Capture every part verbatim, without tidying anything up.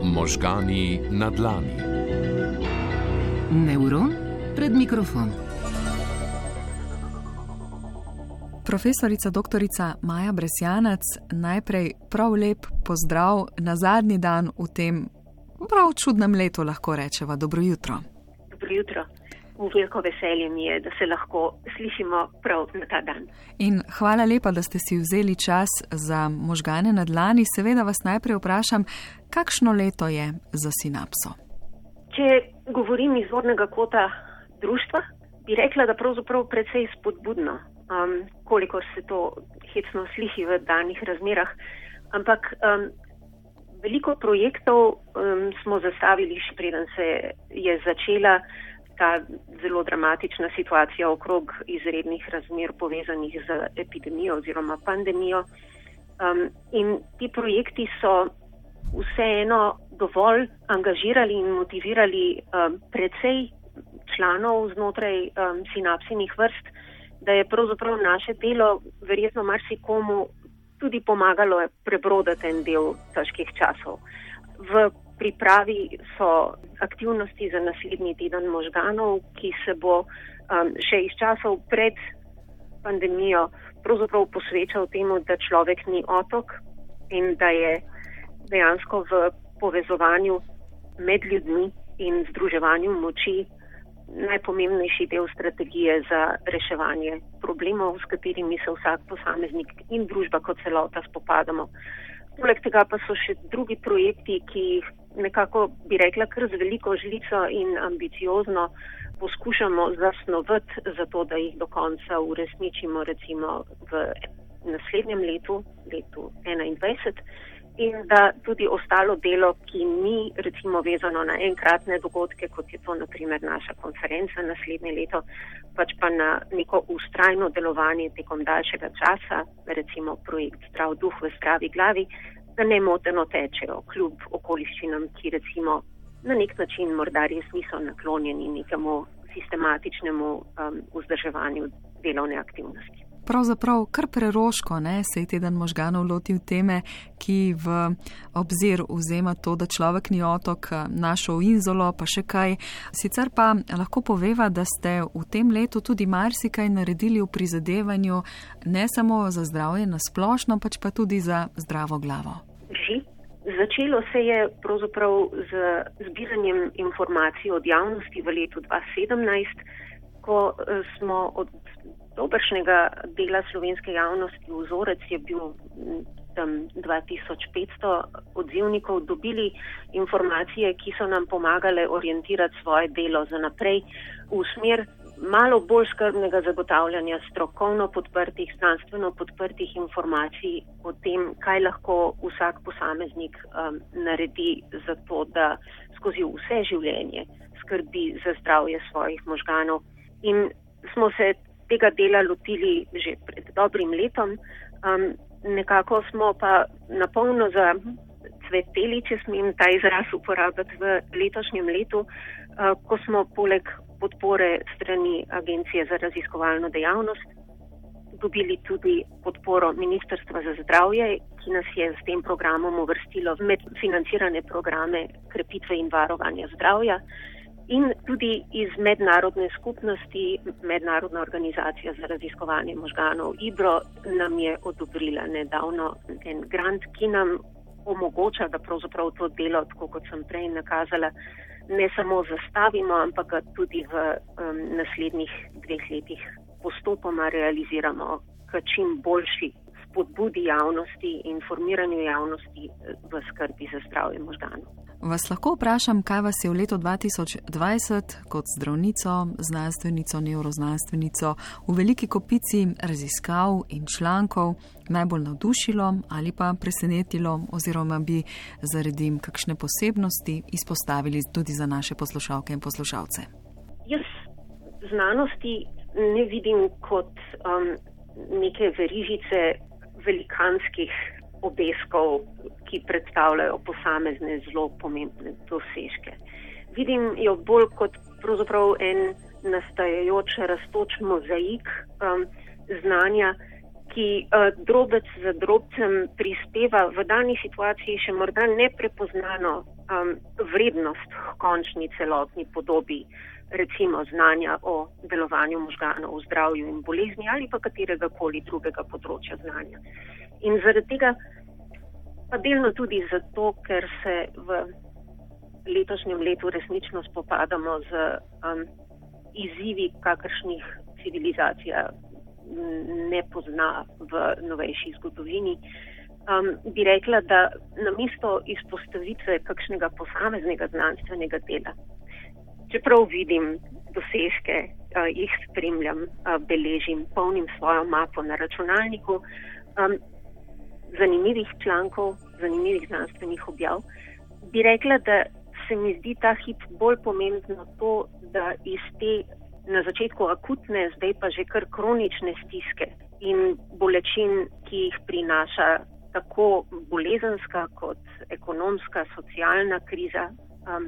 Možgani na dlani. Nevron pred mikrofon. Profesorica doktorica Maja Bresjanec, najprej prav lep pozdrav na zadnji dan v tem prav čudnem letu, lahko rečeva. Dobro jutro. Dobro jutro. V veliko veselje mi je, da se lahko slišimo prav na ta dan. In hvala lepa, da ste si vzeli čas za možgane na dlani. Seveda vas najprej vprašam, kakšno leto je za Sinapso? Če govorim iz zornega kota društva, bi rekla, da pravzaprav precej spodbudno, um, koliko se to hecno sliši v danih razmerah. Ampak um, veliko projektov um, smo zastavili, še preden se je začela ta zelo dramatična situacija okrog izrednih razmer povezanih z epidemijo oziroma pandemijo. Um, in ti projekti so vseeno dovolj angažirali in motivirali um, precej članov znotraj um, sinapsinih vrst, da je pravzaprav naše delo verjetno marsikomu tudi pomagalo prebrodati en del težkih časov. V pripravi so aktivnosti za naslednji teden možganov, ki se bo um, še iz časov pred pandemijo pravzaprav posvečal temu, da človek ni otok in da je dejansko v povezovanju med ljudmi in združevanju moči najpomembnejši del strategije za reševanje problemov, s katerimi se vsak posameznik in družba kot celota spopadamo. Poleg tega pa so še drugi projekti, ki jih nekako, bi rekla, kar z veliko žlico in ambiciozno poskušamo zasnovati, zato da jih do konca uresničimo recimo v naslednjem letu, letu enaindvajset, in da tudi ostalo delo, ki ni recimo vezano na enkratne dogodke, kot je to na primer naša konferenca naslednje leto, pač pa na neko ustrajno delovanje tekom daljšega časa, recimo projekt Zdrav duh v zdravi glavi, da nemoteno tečejo kljub okoliščinam, ki recimo na nek način morda res niso naklonjeni nekemu sistematičnemu um, vzdrževanju delovne aktivnosti. Pravzaprav kar preroško, ne, se je teden možganov lotil teme, ki v obzir vzema to, da človek ni otok, našo Inzolo, pa še kaj. Sicer pa lahko poveva, da ste v tem letu tudi marsikaj naredili v prizadevanju ne samo za zdravje na splošno, pač pa tudi za zdravo glavo. Ži. Začelo se je pravzaprav z zbiranjem informacij od javnosti v letu dva tisoč sedemnajst, ko smo od dobršnega dela slovenske javnosti, vzorec je bil tam dva tisoč petsto odzivnikov, dobili informacije, ki so nam pomagale orientirati svoje delo za naprej v smer malo bolj skrbnega zagotavljanja strokovno podprtih, znanstveno podprtih informacij o tem, kaj lahko vsak posameznik um, naredi za to, da skozi vse življenje skrbi za zdravje svojih možganov. In smo se tega dela lotili že pred dobrim letom. Um, nekako smo pa napolno zacveteli, če smem ta izraz uporabiti, v letošnjem letu, uh, ko smo poleg podpore strani Agencije za raziskovalno dejavnost dobili tudi podporo Ministrstva za zdravje, ki nas je s tem programom uvrstilo med financirane programe krepitve in varovanja zdravja. In tudi iz mednarodne skupnosti, Mednarodna organizacija za raziskovanje možganov I B R O nam je odobrila nedavno en grant, ki nam omogoča, da pravzaprav to delo, tako kot sem prej nakazala, ne samo zastavimo, ampak ga tudi v um, naslednjih dveh letih postopoma realiziramo k čim boljši spodbudi javnosti, informiranju javnosti v skrbi za zdravje možganov. Vas lahko vprašam, kaj vas je v letu dva tisoč dvajset kot zdravnico, znanstvenico, nevroznanstvenico v veliki kopici raziskav in člankov najbolj navdušilo ali pa presenetilo, oziroma bi zaradi kakšne posebnosti izpostavili tudi za naše poslušalke in poslušalce? Jaz znanosti ne vidim kot um, neke verižice velikanskih obeskov, ki predstavljajo posamezne zelo pomembne dosežke. Vidim jo bolj kot pravzaprav en nastajajoč, rastoč mozaik um, znanja, ki uh, drobec za drobcem prispeva v dani situaciji še morda neprepoznano um, vrednost v končni celotni podobi, recimo znanja o delovanju možganov, o zdravju in bolezni ali pa katerega koli drugega področja znanja. In zaradi tega, pa delno tudi zato, ker se v letošnjem letu resnično spopadamo z um, izzivi, kakršnih civilizacija ne pozna v novejši zgodovini, um, bi rekla, da namesto izpostavitve kakšnega posameznega znanstvenega dela, čeprav vidim dosežke, uh, jih spremljam, uh, beležim, polnim svojo mapo na računalniku, um, zanimivih člankov, zanimivih znanstvenih objav, bi rekla, da se mi zdi ta hip bolj pomembno to, da iz te na začetku akutne, zdaj pa že kar kronične stiske in bolečin, ki jih prinaša tako bolezenska kot ekonomska, socialna kriza um,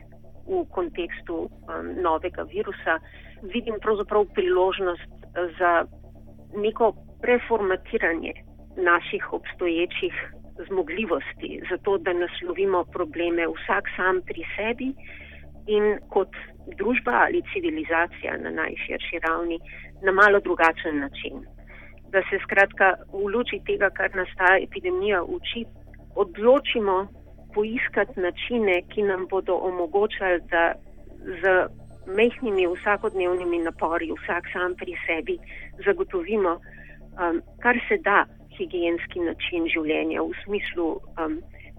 v kontekstu um, novega virusa, vidim pravzaprav priložnost za neko preformatiranje naših obstoječih zmogljivosti, zato da naslovimo probleme vsak sam pri sebi in kot družba ali civilizacija na najširši ravni na malo drugačen način. Da se skratka v luči tega, kar nas ta epidemija uči, odločimo poiskati načine, ki nam bodo omogočali, da z majhnimi vsakodnevnimi napori vsak sam pri sebi zagotovimo um, kar se da higienski način življenja v smislu um,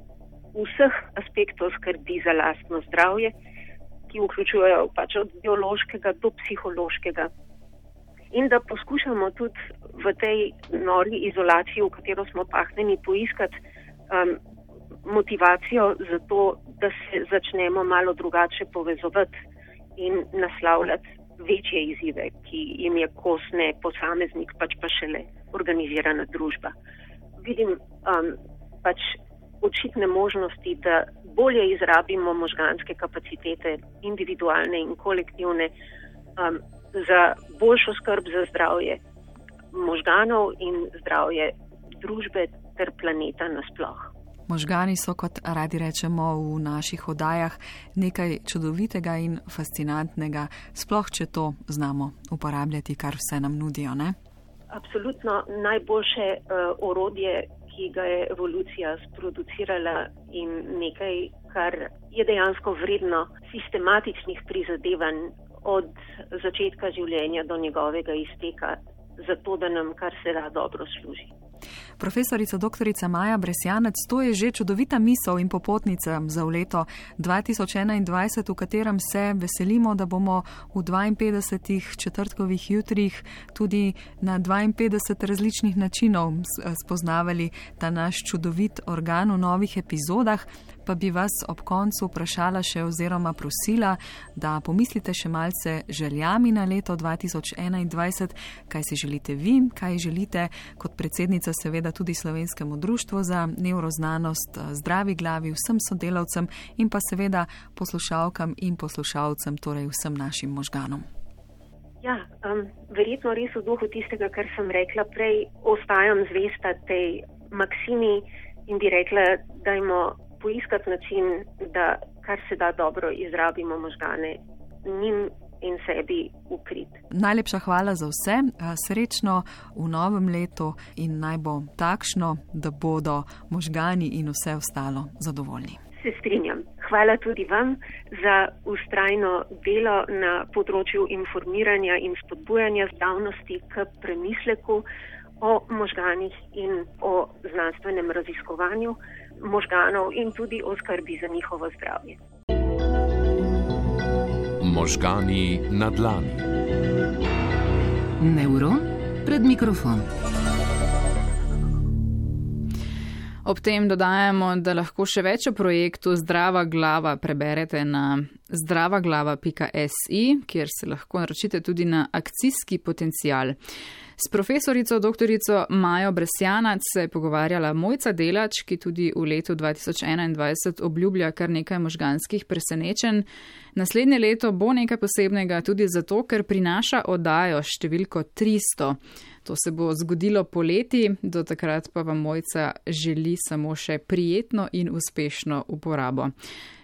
vseh aspektov skrbi za lastno zdravje, ki vključujejo pač od biološkega do psihološkega. In da poskušamo tudi v tej nori izolaciji, v katero smo pahnjeni, poiskati um, motivacijo za to, da se začnemo malo drugače povezovati in naslavljati večje izzive, ki jim je kos ne posameznik, pač pa šele organizirana družba. Vidim um, pač očitne možnosti, da bolje izrabimo možganske kapacitete, individualne in kolektivne, um, za boljšo skrb za zdravje možganov in zdravje družbe ter planeta nasploh. Možgani so, kot radi rečemo v naših oddajah, nekaj čudovitega in fascinantnega, sploh če to znamo uporabljati, kar vse nam nudijo, ne? Absolutno najboljše uh, orodje, ki ga je evolucija sproducirala in nekaj, kar je dejansko vredno sistematičnih prizadevanj od začetka življenja do njegovega izteka, zato da nam kar se da dobro služi. Profesorica doktorica Maja Bresjanec, to je že čudovita misel in popotnica za v leto dva tisoč enaindvajset, v katerem se veselimo, da bomo v dvainpetdesetih četrtkovih jutrih tudi na dvainpetdeset različnih načinov spoznavali ta naš čudovit organ v novih epizodah. Pa bi vas ob koncu vprašala še oziroma prosila, da pomislite še malce željami na leto dva tisoč enaindvajset, kaj si želite vi, kaj želite kot predsednica seveda tudi Slovenskemu društvu za nevroznanost, zdravi glavi, vsem sodelavcem in pa seveda poslušalkam in poslušalcem, torej vsem našim možganom. Ja, um, verjetno res v duhu tistega, kar sem rekla prej, ostajam zvesta tej maksimi in bi rekla, dajmo poiskati način, da kar se da dobro izrabimo možgane njim in sebi v prid. Najlepša hvala za vse, srečno v novem letu in naj bo takšno, da bodo možgani in vse ostalo zadovoljni. Se strinjam. Hvala tudi vam za vztrajno delo na področju informiranja in spodbujanja zdravnosti k premisleku o možganih in o znanstvenem raziskovanju možganov in tudi o skrbi za njihovo zdravje. Možgani na dlani. Nevron pred mikrofon. Ob tem dodajamo, da lahko še več o projektu Zdrava glava preberete na zdravaglava pika si, kjer se lahko naročite tudi na akcijski potencial. S profesorico doktorico Majo Bresjanac se je pogovarjala Mojca Delač, ki tudi v letu dva tisoč enaindvajset obljublja kar nekaj možganskih presenečenj. Naslednje leto bo nekaj posebnega tudi zato, ker prinaša oddajo številko tristo. To se bo zgodilo poleti, do takrat pa vam Mojca želi samo še prijetno in uspešno uporabo.